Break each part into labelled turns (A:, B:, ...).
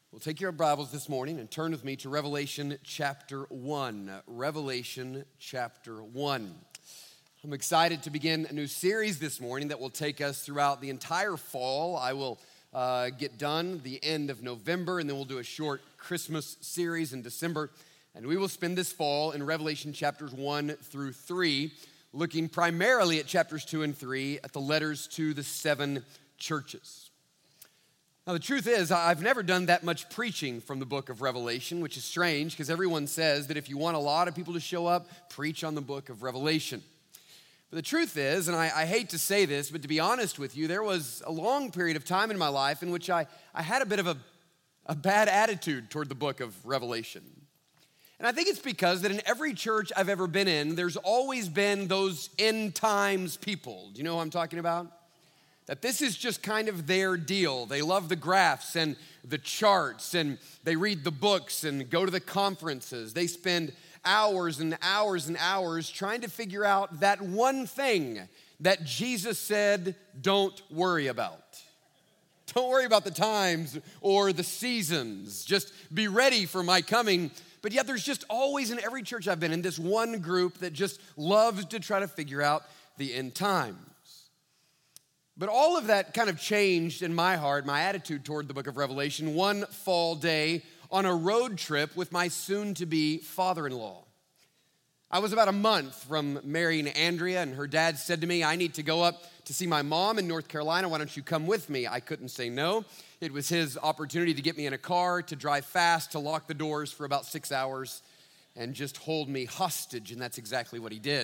A: Well, take your Bibles this morning and turn with me to Revelation chapter 1. Revelation chapter 1. I'm excited to begin a new series this morning that will take us throughout the entire fall. I will get done the end of November, and then we'll do a short Christmas series in December. And we will spend this fall in Revelation chapters 1 through 3, looking primarily at chapters 2 and 3 at the letters to the 7 churches. Now, the truth is, I've never done that much preaching from the book of Revelation, which is strange because everyone says that if you want a lot of people to show up, preach on the book of Revelation. But the truth is, and I hate to say this, but to be honest with you, there was a long period of time in my life in which I had a bit of a bad attitude toward the book of Revelation. And I think it's because that in every church I've ever been in, there's always been those end times people. Do you know who I'm talking about? That this is just kind of their deal. They love the graphs and the charts, and they read the books and go to the conferences. They spend hours and hours and hours trying to figure out that one thing that Jesus said, don't worry about. Don't worry about the times or the seasons. Just be ready for my coming. But yet there's just always in every church I've been in this one group that just loves to try to figure out the end times. But all of that kind of changed in my heart, my attitude toward the book of Revelation, one fall day on a road trip with my soon-to-be father-in-law. I was about a month from marrying Andrea, and her dad said to me, I need to go up to see my mom in North Carolina. Why don't you come with me? I couldn't say no. It was his opportunity to get me in a car, to drive fast, to lock the doors for about 6 hours, and just hold me hostage, and that's exactly what he did.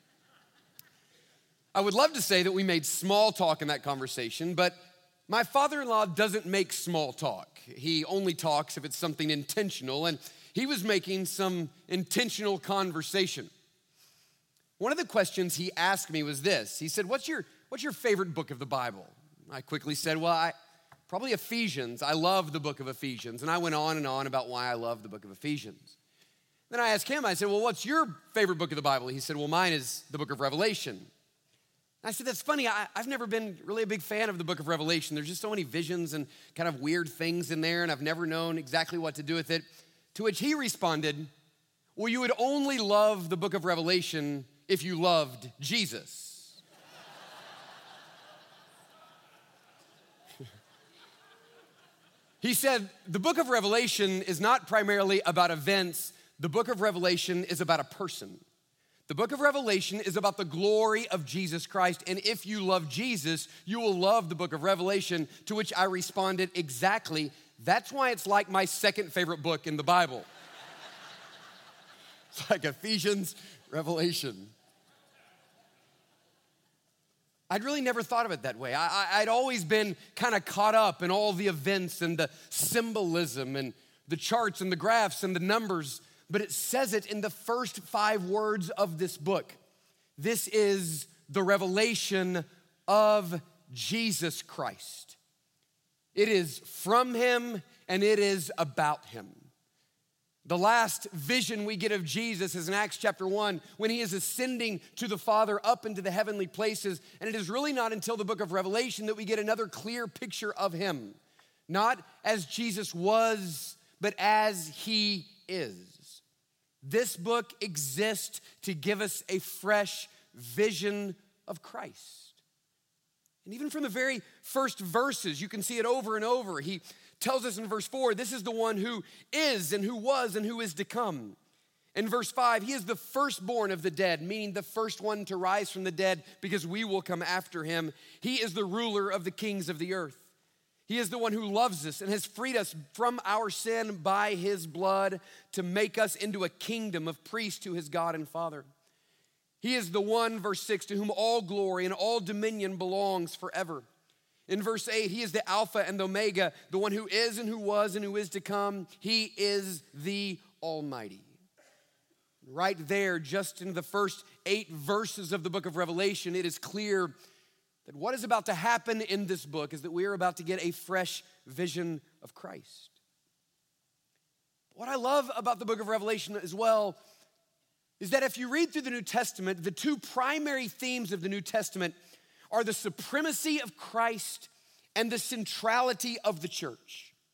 A: I would love to say that we made small talk in that conversation, but my father-in-law doesn't make small talk. He only talks if it's something intentional, and he was making some intentional conversation. One of the questions he asked me was this. He said, what's your favorite book of the Bible? I quickly said, well, probably Ephesians. I love the book of Ephesians. And I went on and on about why I love the book of Ephesians. Then I asked him, I said, well, what's your favorite book of the Bible? He said, well, mine is the book of Revelation. I said, that's funny, I've never been really a big fan of the book of Revelation. There's just so many visions and kind of weird things in there, and I've never known exactly what to do with it. To which he responded, well, you would only love the book of Revelation if you loved Jesus. He said, the book of Revelation is not primarily about events. The book of Revelation is about a person. The book of Revelation is about the glory of Jesus Christ, and if you love Jesus, you will love the book of Revelation, to which I responded, exactly, that's why it's like my second favorite book in the Bible. It's like Ephesians, Revelation. I'd really never thought of it that way. I'd always been kind of caught up in all the events and the symbolism and the charts and the graphs and the numbers. But it says it in the first 5 words of this book. This is the revelation of Jesus Christ. It is from him and it is about him. The last vision we get of Jesus is in Acts chapter 1 when he is ascending to the Father up into the heavenly places. And it is really not until the book of Revelation that we get another clear picture of him. Not as Jesus was, but as he is. This book exists to give us a fresh vision of Christ. And even from the very first verses, you can see it over and over. He tells us in verse 4, this is the one who is and who was and who is to come. In verse 5, he is the firstborn of the dead, meaning the first one to rise from the dead because we will come after him. He is the ruler of the kings of the earth. He is the one who loves us and has freed us from our sin by his blood to make us into a kingdom of priests to his God and Father. He is the one, verse 6, to whom all glory and all dominion belongs forever. In verse 8, he is the Alpha and the Omega, the one who is and who was and who is to come. He is the Almighty. Right there, just in the first 8 verses of the book of Revelation, it is clear that what is about to happen in this book is that we are about to get a fresh vision of Christ. What I love about the book of Revelation as well is that if you read through the New Testament, the 2 primary themes of the New Testament are the supremacy of Christ and the centrality of the church.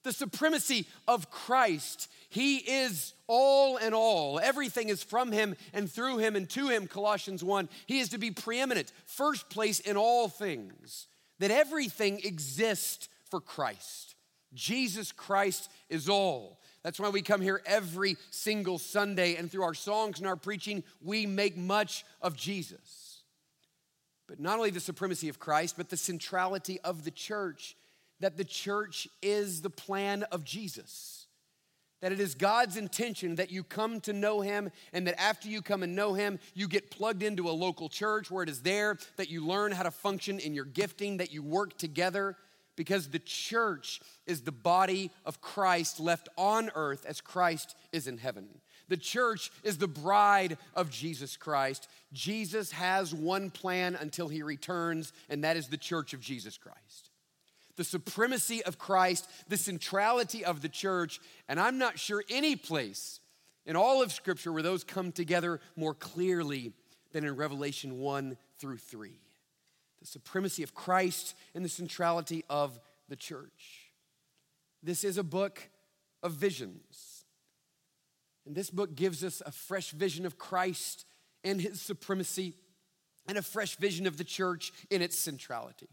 A: The supremacy of Christ. He is all in all. Everything is from him and through him and to him, Colossians 1. He is to be preeminent, first place in all things. That everything exists for Christ. Jesus Christ is all. That's why we come here every single Sunday, and through our songs and our preaching, we make much of Jesus. But not only the supremacy of Christ, but the centrality of the church, that the church is the plan of Jesus. That it is God's intention that you come to know him, and that after you come and know him, you get plugged into a local church where it is there that you learn how to function in your gifting, that you work together, because the church is the body of Christ left on earth as Christ is in heaven. The church is the bride of Jesus Christ. Jesus has one plan until he returns, and that is the church of Jesus Christ. The supremacy of Christ, the centrality of the church, and I'm not sure any place in all of Scripture where those come together more clearly than in Revelation 1 through 3. The supremacy of Christ and the centrality of the church. This is a book of visions. And this book gives us a fresh vision of Christ and his supremacy, and a fresh vision of the church in its centrality.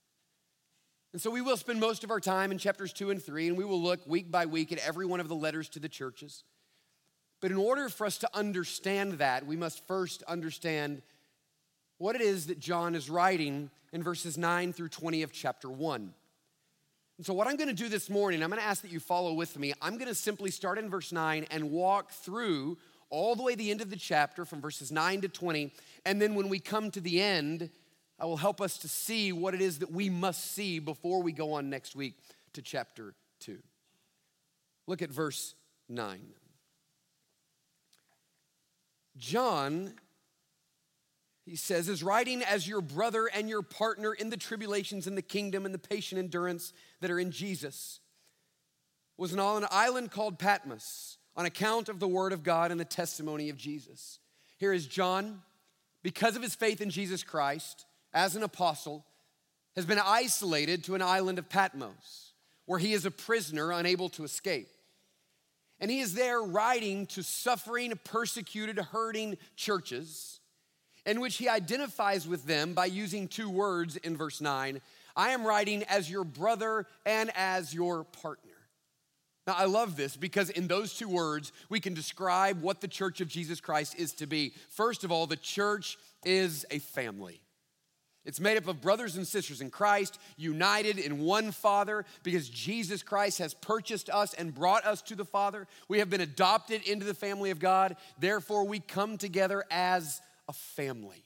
A: And so we will spend most of our time in chapters 2 and 3, and we will look week by week at every one of the letters to the churches. But in order for us to understand that, we must first understand what it is that John is writing in verses 9 through 20 of chapter 1. And so what I'm going to do this morning, I'm going to ask that you follow with me. I'm going to simply start in verse 9 and walk through all the way to the end of the chapter from verses 9 to 20. And then when we come to the end, I will help us to see what it is that we must see before we go on next week to chapter 2. Look at verse 9. John, he says, is writing as your brother and your partner in the tribulations in the kingdom and the patient endurance that are in Jesus. Was on an island called Patmos on account of the word of God and the testimony of Jesus. Here is John, because of his faith in Jesus Christ, as an apostle, has been isolated to an island of Patmos, where he is a prisoner unable to escape. And he is there writing to suffering, persecuted, hurting churches, in which he identifies with them by using two words in verse 9. I am writing as your brother and as your partner. Now, I love this because in those two words, we can describe what the church of Jesus Christ is to be. First of all, the church is a family. It's made up of brothers and sisters in Christ, united in one Father, because Jesus Christ has purchased us and brought us to the Father. We have been adopted into the family of God. Therefore, we come together as a family.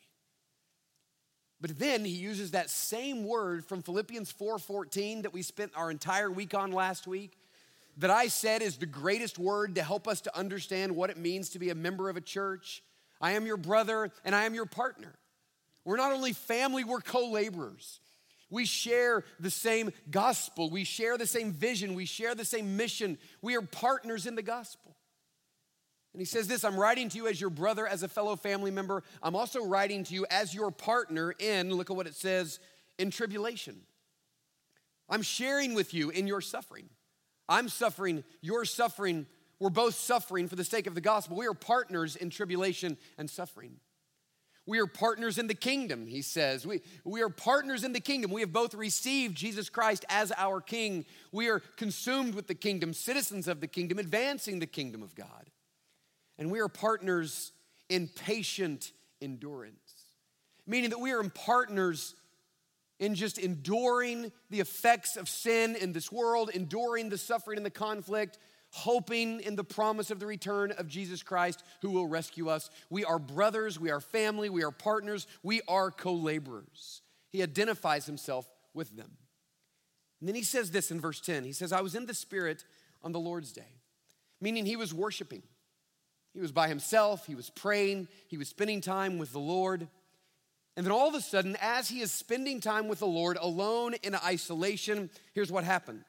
A: But then he uses that same word from Philippians 4:14 that we spent our entire week on last week, that I said is the greatest word to help us to understand what it means to be a member of a church. I am your brother and I am your partner. We're not only family, we're co-laborers. We share the same gospel. We share the same vision. We share the same mission. We are partners in the gospel. And he says this, I'm writing to you as your brother, as a fellow family member. I'm also writing to you as your partner in, look at what it says, in tribulation. I'm sharing with you in your suffering. I'm suffering, you're suffering. We're both suffering for the sake of the gospel. We are partners in tribulation and suffering. We are partners in the kingdom, he says. We are partners in the kingdom. We have both received Jesus Christ as our King. We are consumed with the kingdom, citizens of the kingdom, advancing the kingdom of God. And we are partners in patient endurance, meaning that we are partners in just enduring the effects of sin in this world, enduring the suffering and the conflict, hoping in the promise of the return of Jesus Christ who will rescue us. We are brothers, we are family, we are partners, we are co-laborers. He identifies himself with them. And then he says this in verse 10. He says, I was in the Spirit on the Lord's day, meaning he was worshiping. He was by himself, he was praying, he was spending time with the Lord. And then all of a sudden, as he is spending time with the Lord alone in isolation, here's what happens.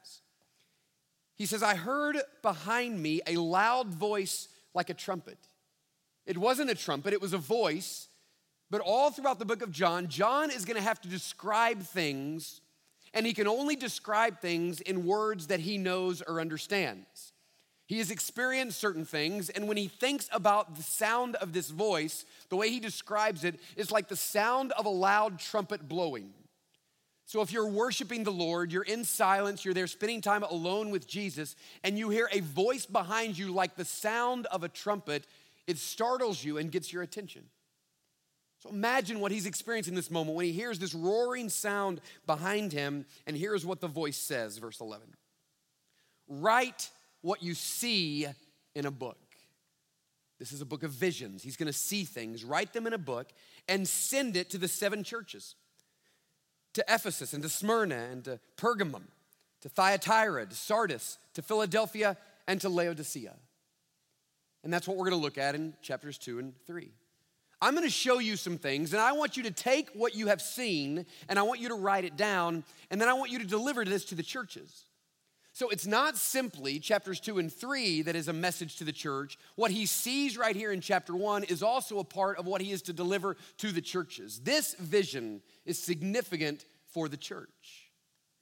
A: He says, I heard behind me a loud voice like a trumpet. It wasn't a trumpet, it was a voice. But all throughout the book of John, John is going to have to describe things and he can only describe things in words that he knows or understands. He has experienced certain things, and when he thinks about the sound of this voice, the way he describes it is like the sound of a loud trumpet blowing. So if you're worshiping the Lord, you're in silence, you're there spending time alone with Jesus, and you hear a voice behind you like the sound of a trumpet, it startles you and gets your attention. So imagine what he's experiencing in this moment when he hears this roaring sound behind him, and here's what the voice says, verse 11. Write what you see in a book. This is a book of visions. He's gonna see things, write them in a book, and send it to the 7 churches. To Ephesus and to Smyrna and to Pergamum, to Thyatira, to Sardis, to Philadelphia, and to Laodicea. And that's what we're gonna look at in chapters 2 and 3. I'm gonna show you some things, and I want you to take what you have seen, and I want you to write it down, and then I want you to deliver this to the churches. So it's not simply chapters 2 and 3 that is a message to the church. What he sees right here in chapter 1 is also a part of what he is to deliver to the churches. This vision is significant for the church.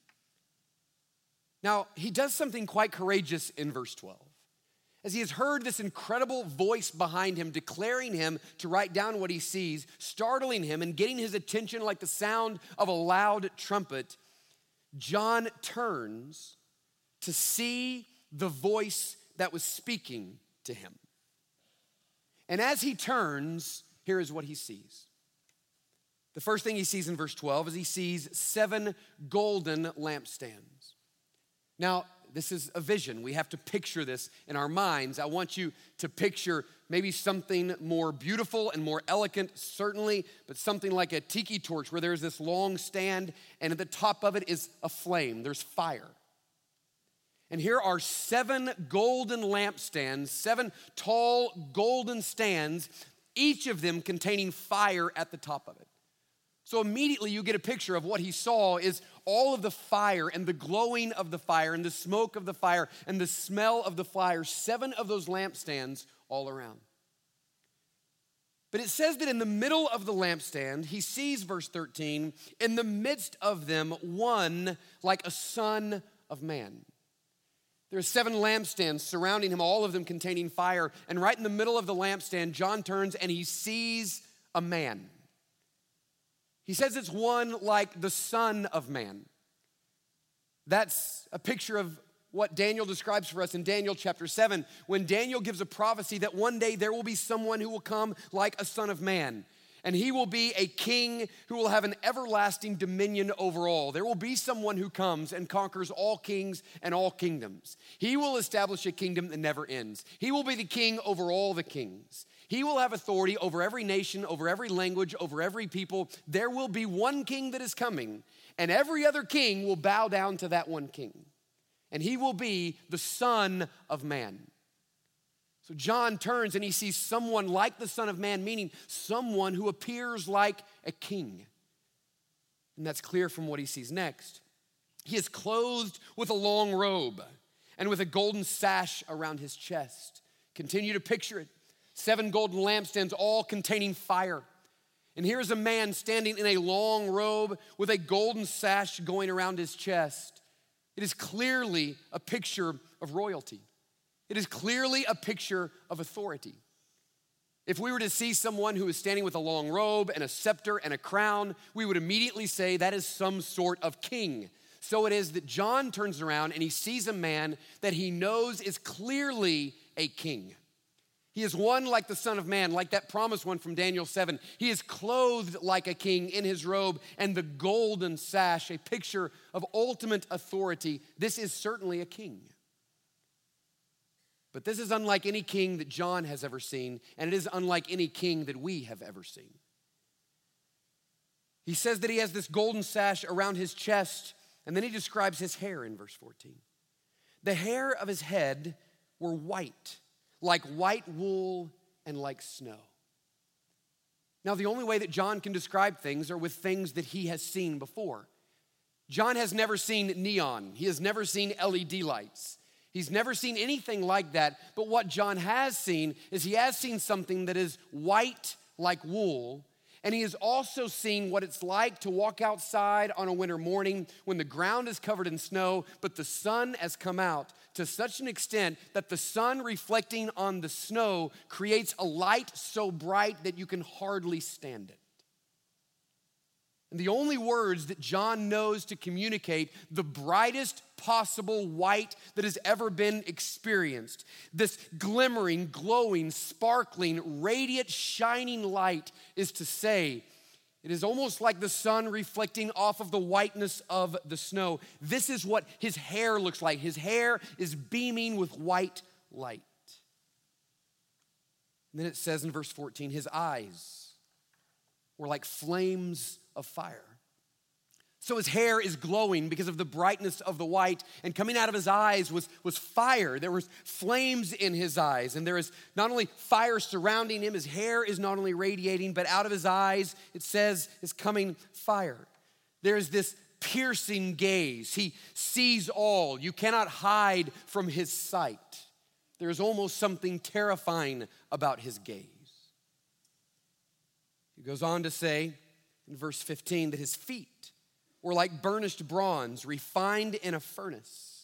A: Now, he does something quite courageous in verse 12. As he has heard this incredible voice behind him, declaring him to write down what he sees, startling him and getting his attention like the sound of a loud trumpet, John turns to see the voice that was speaking to him. And as he turns, here is what he sees. The first thing he sees in verse 12 is he sees 7 golden lampstands. Now, this is a vision. We have to picture this in our minds. I want you to picture maybe something more beautiful and more elegant, certainly, but something like a tiki torch where there's this long stand, and at the top of it is a flame. There's fire. And here are 7 golden lampstands, 7 tall golden stands, each of them containing fire at the top of it. So immediately you get a picture of what he saw is all of the fire and the glowing of the fire and the smoke of the fire and the smell of the fire, 7 of those lampstands all around. But it says that in the middle of the lampstand, he sees, verse 13, in the midst of them, one like a son of man. There are 7 lampstands surrounding him, all of them containing fire. And right in the middle of the lampstand, John turns and he sees a man. He says it's one like the Son of Man. That's a picture of what Daniel describes for us in Daniel chapter 7, when Daniel gives a prophecy that one day there will be someone who will come like a son of man. And he will be a king who will have an everlasting dominion over all. There will be someone who comes and conquers all kings and all kingdoms. He will establish a kingdom that never ends. He will be the king over all the kings. He will have authority over every nation, over every language, over every people. There will be one king that is coming, and every other king will bow down to that one king. And he will be the Son of Man. So John turns and he sees someone like the Son of Man, meaning someone who appears like a king. And that's clear from what he sees next. He is clothed with a long robe and with a golden sash around his chest. Continue to picture it. 7 golden lampstands, all containing fire. And here's a man standing in a long robe with a golden sash going around his chest. It is clearly a picture of royalty. It is clearly a picture of authority. If we were to see someone who is standing with a long robe and a scepter and a crown, we would immediately say that is some sort of king. So it is that John turns around and he sees a man that he knows is clearly a king. He is one like the Son of Man, like that promised one from Daniel 7. He is clothed like a king in his robe and the golden sash, a picture of ultimate authority. This is certainly a king. But this is unlike any king that John has ever seen, and it is unlike any king that we have ever seen. He says that he has this golden sash around his chest, and then he describes his hair in verse 14. The hair of his head were white, like white wool and like snow. Now, the only way that John can describe things are with things that he has seen before. John has never seen neon. He has never seen LED lights. He's never seen anything like that, but what John has seen is he has seen something that is white like wool, And he has also seen what it's like to walk outside on a winter morning when the ground is covered in snow, but the sun has come out to such an extent that the sun reflecting on the snow creates a light so bright that you can hardly stand it. And the only words that John knows to communicate the brightest possible white that has ever been experienced, this glimmering, glowing, sparkling, radiant, shining light, is to say, it is almost like the sun reflecting off of the whiteness of the snow. This is what his hair looks like. His hair is beaming with white light. And then it says in verse 14, his eyes were like flames of fire. So his hair is glowing because of the brightness of the white, and coming out of his eyes was fire. There was flames in his eyes, and there is not only fire surrounding him, his hair is not only radiating, but out of his eyes, it says, is coming fire. There is this piercing gaze. He sees all. You cannot hide from his sight. There is almost something terrifying about his gaze. He goes on to say in verse 15 that his feet were like burnished bronze refined in a furnace.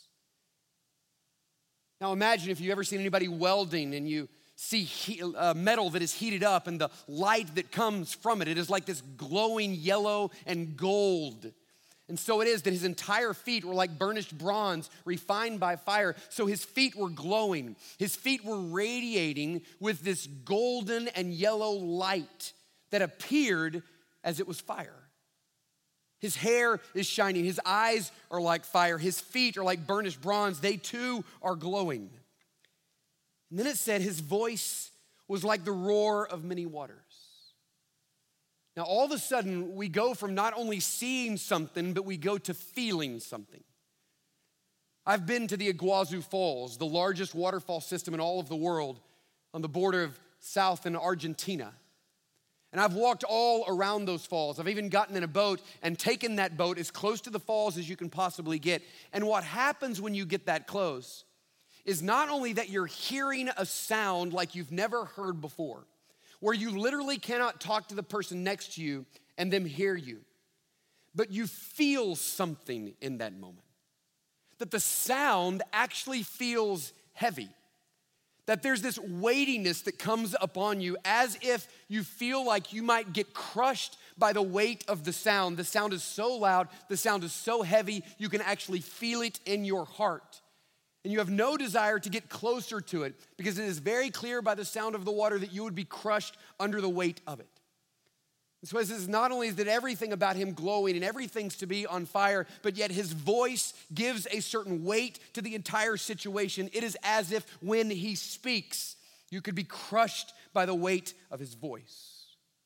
A: Now imagine if you've ever seen anybody welding and you see metal that is heated up and the light that comes from it. It is like this glowing yellow and gold. And so it is that his entire feet were like burnished bronze refined by fire. So his feet were glowing. His feet were radiating with this golden and yellow light that appeared as it was fire. His hair is shining. His eyes are like fire. His feet are like burnished bronze. They too are glowing. And then it said his voice was like the roar of many waters. Now, all of a sudden, we go from not only seeing something, but we go to feeling something. I've been to the Iguazu Falls, the largest waterfall system in all of the world, on the border of South and Argentina. And I've walked all around those falls. I've even gotten in a boat and taken that boat as close to the falls as you can possibly get. And what happens when you get that close is not only that you're hearing a sound like you've never heard before, where you literally cannot talk to the person next to you and them hear you, but you feel something in that moment. That the sound actually feels heavy. That there's this weightiness that comes upon you as if you feel like you might get crushed by the weight of the sound. The sound is so loud, the sound is so heavy, you can actually feel it in your heart. And you have no desire to get closer to it because it is very clear by the sound of the water that you would be crushed under the weight of it. And so it says not only is that everything about him glowing and everything's to be on fire, but yet his voice gives a certain weight to the entire situation. It is as if when he speaks, you could be crushed by the weight of his voice.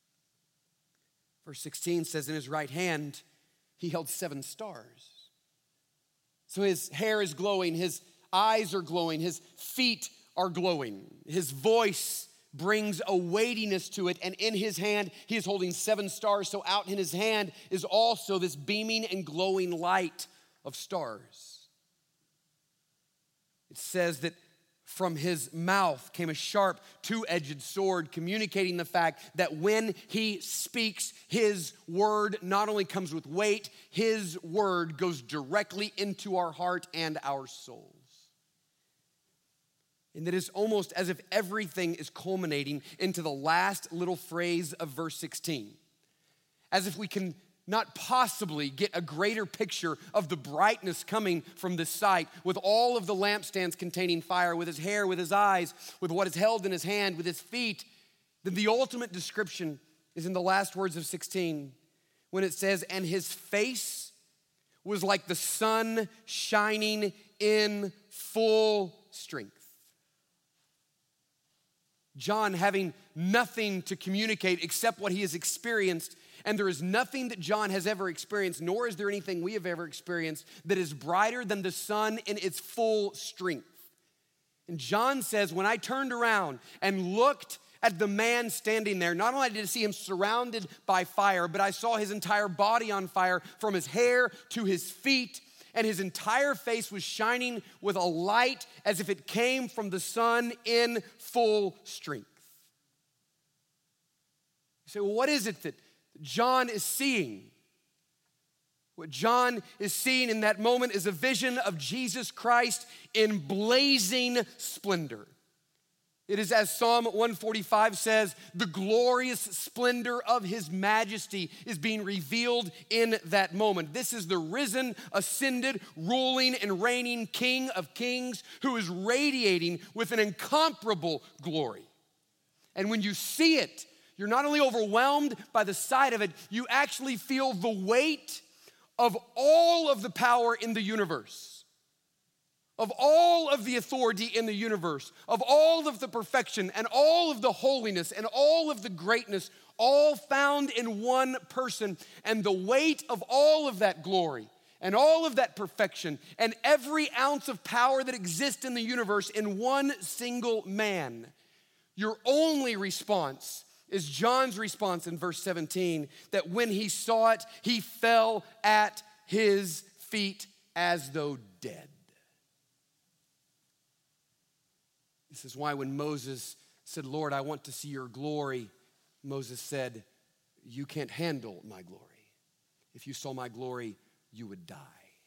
A: Verse 16 says in his right hand, he held 7 stars. So his hair is glowing, his eyes are glowing, his feet are glowing, his voice brings a weightiness to it, and in his hand, he is holding 7 stars. So out in his hand is also this beaming and glowing light of stars. It says that from his mouth came a sharp, 2-edged sword, communicating the fact that when he speaks, his word not only comes with weight, his word goes directly into our heart and our souls. And it is almost as if everything is culminating into the last little phrase of verse 16. As if we can not possibly get a greater picture of the brightness coming from this sight, with all of the lampstands containing fire, with his hair, with his eyes, with what is held in his hand, with his feet. Then the ultimate description is in the last words of 16, when it says, and his face was like the sun shining in full strength. John, having nothing to communicate except what he has experienced, and there is nothing that John has ever experienced, nor is there anything we have ever experienced that is brighter than the sun in its full strength. And John says, when I turned around and looked at the man standing there, not only did I see him surrounded by fire, but I saw his entire body on fire from his hair to his feet, and his entire face was shining with a light as if it came from the sun in full strength. You say, well, what is it that John is seeing. What John is seeing in that moment is a vision of Jesus Christ in blazing splendor. It is, as Psalm 145 says, the glorious splendor of his majesty is being revealed in that moment. This is the risen, ascended, ruling, and reigning King of Kings who is radiating with an incomparable glory. And when you see it, you're not only overwhelmed by the sight of it, you actually feel the weight of all of the power in the universe, of all of the authority in the universe, of all of the perfection and all of the holiness and all of the greatness, all found in one person. And the weight of all of that glory and all of that perfection and every ounce of power that exists in the universe in one single man. Your only response is John's response in verse 17, that when he saw it, he fell at his feet as though dead. This is why when Moses said, Lord, I want to see your glory, Moses said, you can't handle my glory. If you saw my glory, you would die.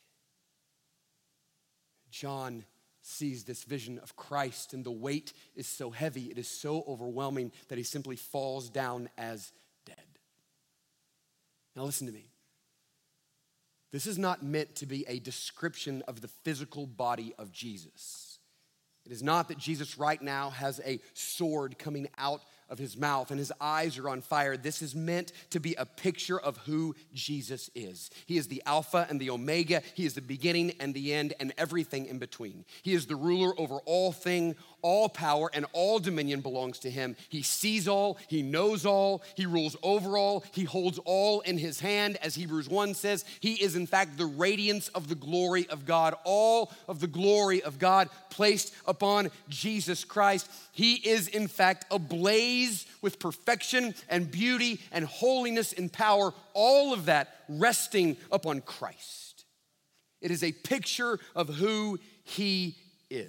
A: John sees this vision of Christ, and the weight is so heavy, it is so overwhelming that he simply falls down as dead. Now listen to me. This is not meant to be a description of the physical body of Jesus. It is not that Jesus right now has a sword coming out of his mouth and his eyes are on fire. This is meant to be a picture of who Jesus is. He is the Alpha and the Omega. He is the beginning and the end and everything in between. He is the ruler over all things. All power and all dominion belongs to him. He sees all, he knows all, he rules over all, he holds all in his hand. As Hebrews 1 says, he is in fact the radiance of the glory of God. All of the glory of God placed upon Jesus Christ. He is in fact ablaze with perfection and beauty and holiness and power, all of that resting upon Christ. It is a picture of who he is.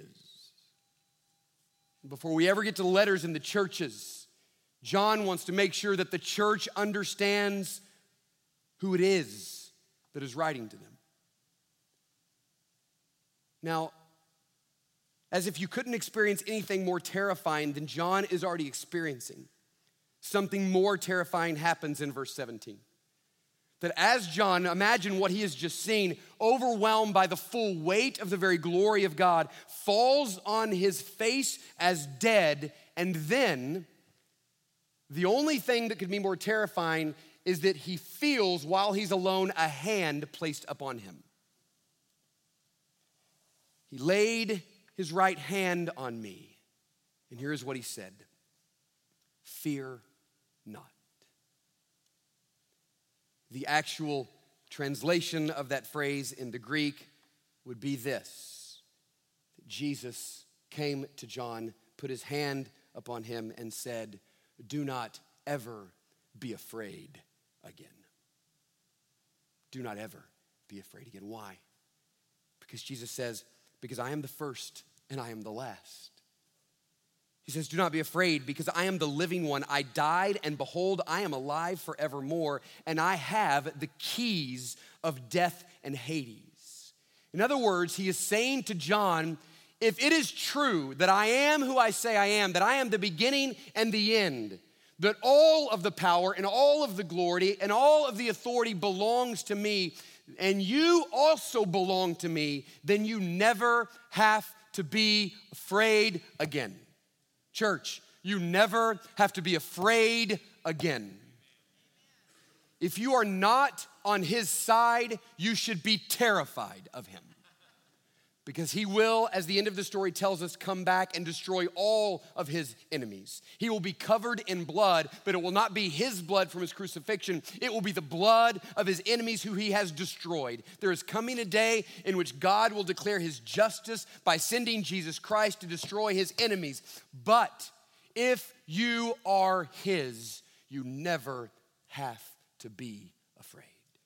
A: Before we ever get to the letters in the churches, John wants to make sure that the church understands who it is that is writing to them. Now, as if you couldn't experience anything more terrifying than John is already experiencing, something more terrifying happens in verse 17. That as John, imagine what he has just seen, overwhelmed by the full weight of the very glory of God, falls on his face as dead, and then the only thing that could be more terrifying is that he feels, while he's alone, a hand placed upon him. He laid his right hand on me, and here's what he said: fear not. The actual translation of that phrase in the Greek would be this: Jesus came to John, put his hand upon him, and said, do not ever be afraid again. Do not ever be afraid again. Why? Because Jesus says, because I am the first and I am the last. He says, do not be afraid, because I am the living one. I died, and behold, I am alive forevermore, and I have the keys of death and Hades. In other words, he is saying to John, if it is true that I am who I say I am, that I am the beginning and the end, that all of the power and all of the glory and all of the authority belongs to me, and you also belong to me, then you never have to be afraid again. Church, you never have to be afraid again. If you are not on his side, you should be terrified of him. Because he will, as the end of the story tells us, come back and destroy all of his enemies. He will be covered in blood, but it will not be his blood from his crucifixion. It will be the blood of his enemies who he has destroyed. There is coming a day in which God will declare his justice by sending Jesus Christ to destroy his enemies. But if you are his, you never have to be afraid.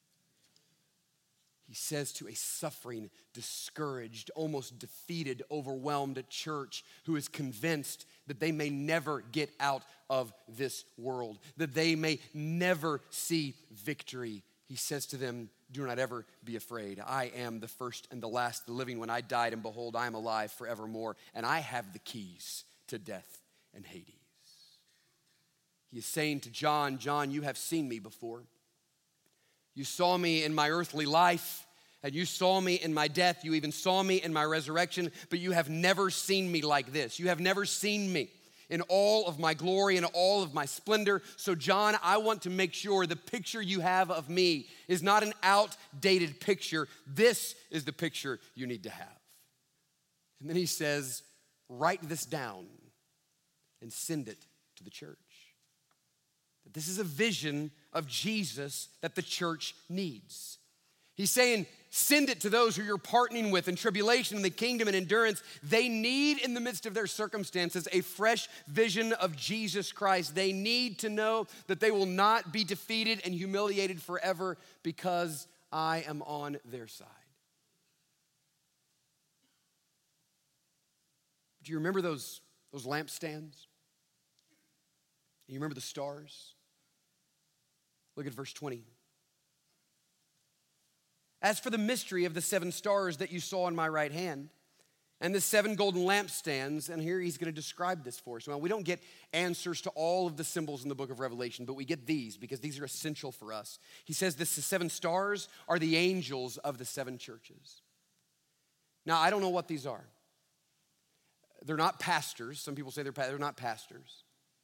A: He says to a suffering, discouraged, almost defeated, overwhelmed church who is convinced that they may never get out of this world, that they may never see victory. He says to them, do not ever be afraid. I am the first and the last, the living. When I died, and behold, I am alive forevermore, and I have the keys to death and Hades. He is saying to John, John, you have seen me before. You saw me in my earthly life, and you saw me in my death. You even saw me in my resurrection, but you have never seen me like this. You have never seen me in all of my glory and all of my splendor. So John, I want to make sure the picture you have of me is not an outdated picture. This is the picture you need to have. And then he says, write this down and send it to the church. This is a vision of Jesus that the church needs. He's saying, send it to those who you're partnering with in tribulation, in the kingdom, and endurance. They need, in the midst of their circumstances, a fresh vision of Jesus Christ. They need to know that they will not be defeated and humiliated forever because I am on their side. Do you remember those lampstands? You remember the stars? Look at verse 20. As for the mystery of the 7 stars that you saw in my right hand, and the 7 golden lampstands, and here he's going to describe this for us. Well, we don't get answers to all of the symbols in the book of Revelation, but we get these because these are essential for us. He says the 7 stars are the angels of the 7 churches. Now, I don't know what these are. They're not pastors. Some people say they're not pastors.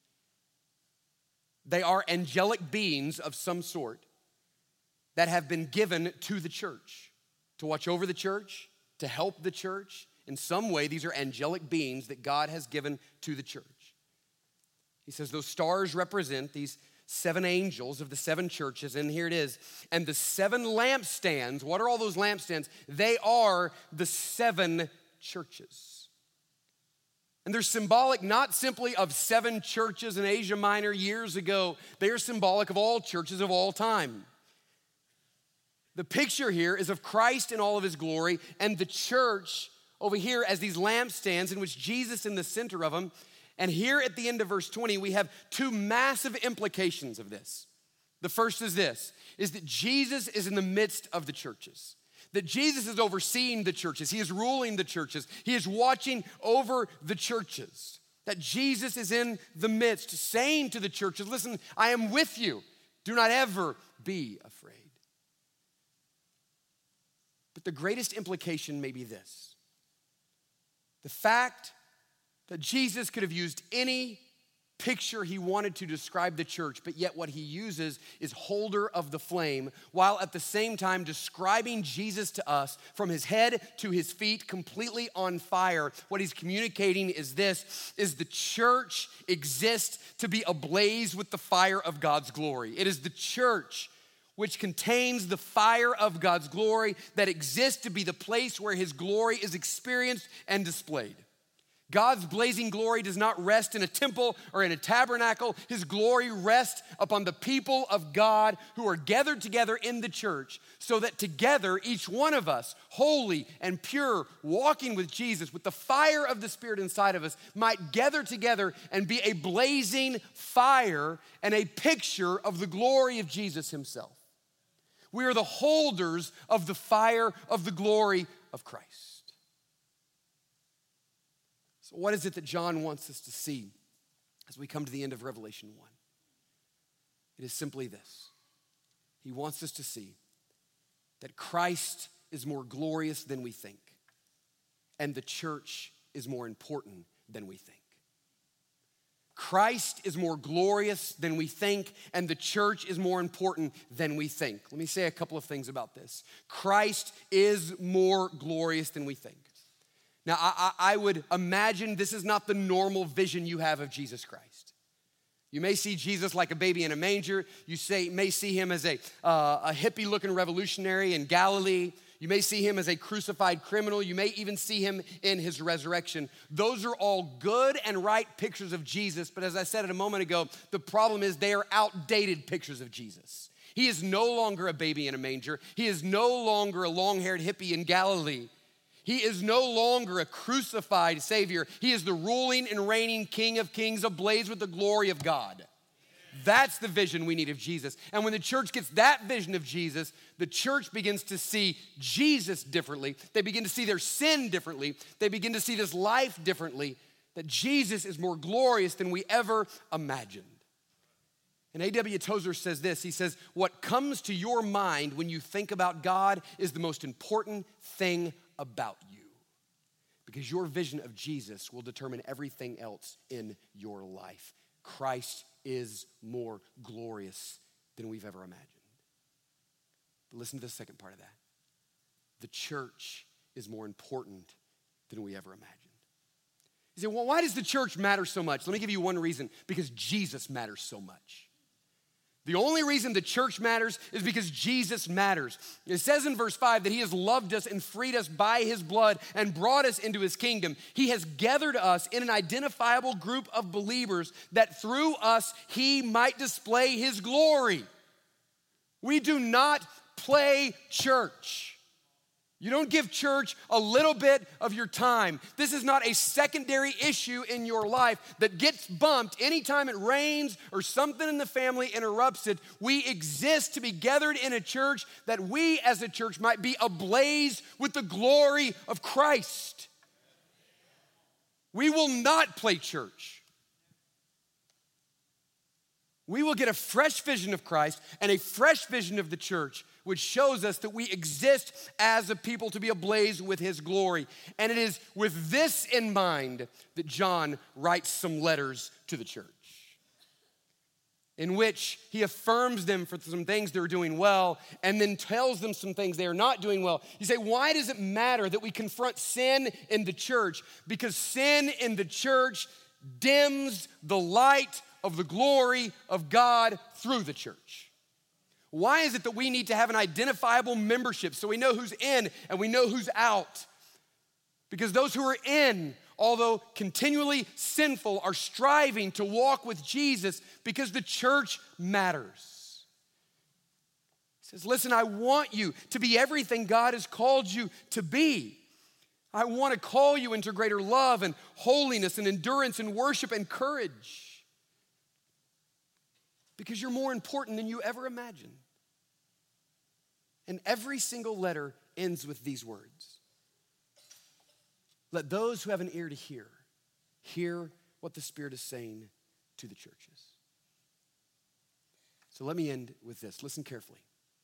A: They are angelic beings of some sort that have been given to the church, to watch over the church, to help the church. In some way, these are angelic beings that God has given to the church. He says those stars represent these 7 angels of the 7 churches, and here it is. And the 7 lampstands, what are all those lampstands? They are the 7 churches. And they're symbolic not simply of 7 churches in Asia Minor years ago. They are symbolic of all churches of all time. The picture here is of Christ in all of his glory and the church over here as these lampstands in which Jesus in the center of them. And here at the end of verse 20, we have 2 massive implications of this. The first is this, is that Jesus is in the midst of the churches. That Jesus is overseeing the churches. He is ruling the churches. He is watching over the churches. That Jesus is in the midst, saying to the churches, listen, I am with you. Do not ever be afraid. But the greatest implication may be this. The fact that Jesus could have used any picture he wanted to describe the church, but yet what he uses is holder of the flame, while at the same time describing Jesus to us from his head to his feet, completely on fire. What he's communicating is this, is the church exists to be ablaze with the fire of God's glory. It is the church which contains the fire of God's glory that exists to be the place where his glory is experienced and displayed. God's blazing glory does not rest in a temple or in a tabernacle. His glory rests upon the people of God who are gathered together in the church so that together, each one of us, holy and pure, walking with Jesus, with the fire of the Spirit inside of us, might gather together and be a blazing fire and a picture of the glory of Jesus himself. We are the holders of the fire of the glory of Christ. So what is it that John wants us to see as we come to the end of Revelation 1? It is simply this. He wants us to see that Christ is more glorious than we think, and the church is more important than we think. Christ is more glorious than we think, and the church is more important than we think. Let me say a couple of things about this. Christ is more glorious than we think. Now, I would imagine this is not the normal vision you have of Jesus Christ. You may see Jesus like a baby in a manger. You may see him as a hippie-looking revolutionary in Galilee. You may see him as a crucified criminal. You may even see him in his resurrection. Those are all good and right pictures of Jesus, but as I said a moment ago, the problem is they are outdated pictures of Jesus. He is no longer a baby in a manger. He is no longer a long-haired hippie in Galilee. He is no longer a crucified Savior. He is the ruling and reigning King of Kings, ablaze with the glory of God. That's the vision we need of Jesus. And when the church gets that vision of Jesus, the church begins to see Jesus differently. They begin to see their sin differently. They begin to see this life differently, that Jesus is more glorious than we ever imagined. And A.W. Tozer says this. He says, what comes to your mind when you think about God is the most important thing about you. Because your vision of Jesus will determine everything else in your life. Christ is more glorious than we've ever imagined. But listen to the second part of that. The church is more important than we ever imagined. You say, well, why does the church matter so much? Let me give you one reason. Because Jesus matters so much. The only reason the church matters is because Jesus matters. It says in verse 5 that he has loved us and freed us by his blood and brought us into his kingdom. He has gathered us in an identifiable group of believers that through us he might display his glory. We do not play church. You don't give church a little bit of your time. This is not a secondary issue in your life that gets bumped anytime it rains or something in the family interrupts it. We exist to be gathered in a church that we as a church might be ablaze with the glory of Christ. We will not play church. We will get a fresh vision of Christ and a fresh vision of the church, which shows us that we exist as a people to be ablaze with his glory. And it is with this in mind that John writes some letters to the church, in which he affirms them for some things they're doing well and then tells them some things they are not doing well. You say, why does it matter that we confront sin in the church? Because sin in the church dims the light of the glory of God through the church. Why is it that we need to have an identifiable membership so we know who's in and we know who's out? Because those who are in, although continually sinful, are striving to walk with Jesus because the church matters. He says, listen, I want you to be everything God has called you to be. I want to call you into greater love and holiness and endurance and worship and courage. Because you're more important than you ever imagined. And every single letter ends with these words. Let those who have an ear to hear what the Spirit is saying to the churches. So let me end with this. Listen carefully.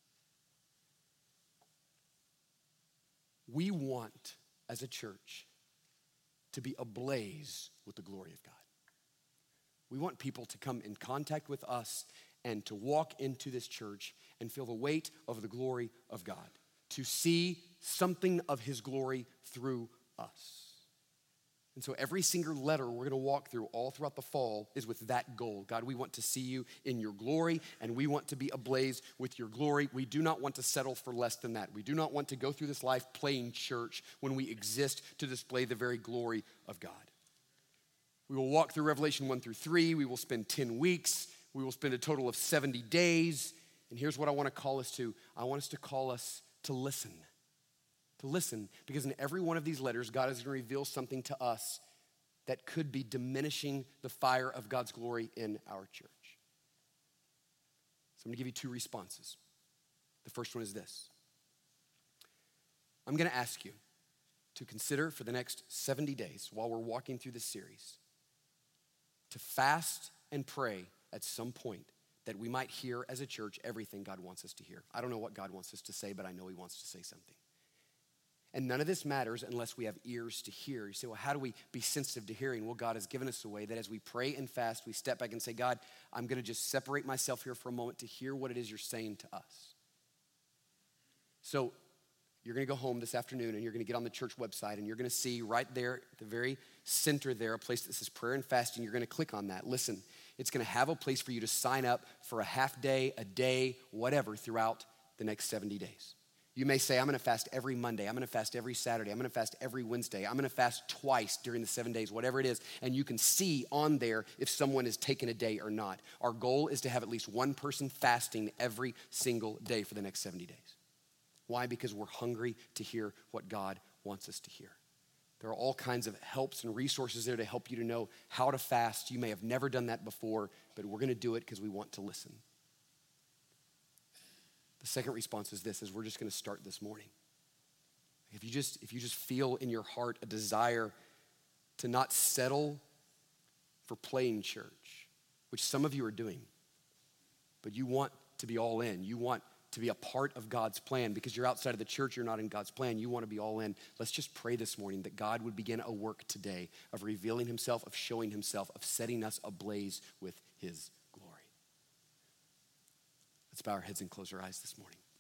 A: We want, as a church, to be ablaze with the glory of God. We want people to come in contact with us and to walk into this church and feel the weight of the glory of God, to see something of his glory through us. And so every single letter we're going to walk through all throughout the fall is with that goal. God, we want to see you in your glory, and we want to be ablaze with your glory. We do not want to settle for less than that. We do not want to go through this life playing church when we exist to display the very glory of God. We will walk through Revelation 1 through 3. We will spend 10 weeks. We will spend a total of 70 days. And here's what I want to call us to. I want us to call us to listen. To listen, because in every one of these letters, God is going to reveal something to us that could be diminishing the fire of God's glory in our church. So I'm going to give you two responses. The first one is this. I'm going to ask you to consider for the next 70 days while we're walking through this series to fast and pray at some point that we might hear as a church everything God wants us to hear. I don't know what God wants us to say, but I know he wants to say something. And none of this matters unless we have ears to hear. You say, well, how do we be sensitive to hearing? Well, God has given us a way that as we pray and fast, we step back and say, God, I'm going to just separate myself here for a moment to hear what it is you're saying to us. So you're going to go home this afternoon and you're going to get on the church website and you're going to see right there at the very center there a place that says prayer and fasting. You're going to click on that. Listen, it's going to have a place for you to sign up for a half day, a day, whatever throughout the next 70 days. You may say, I'm going to fast every Monday. I'm going to fast every Saturday. I'm going to fast every Wednesday. I'm going to fast twice during the 7 days, whatever it is. And you can see on there if someone has taken a day or not. Our goal is to have at least one person fasting every single day for the next 70 days. Why? Because we're hungry to hear what God wants us to hear. There are all kinds of helps and resources there to help you to know how to fast. You may have never done that before, but we're going to do it because we want to listen. The second response is this, is we're just going to start this morning. If you just feel in your heart a desire to not settle for playing church, which some of you are doing, but you want to be all in. You want to be a part of God's plan because you're outside of the church, you're not in God's plan. You want to be all in. Let's just pray this morning that God would begin a work today of revealing himself, of showing himself, of setting us ablaze with his glory. Let's bow our heads and close our eyes this morning.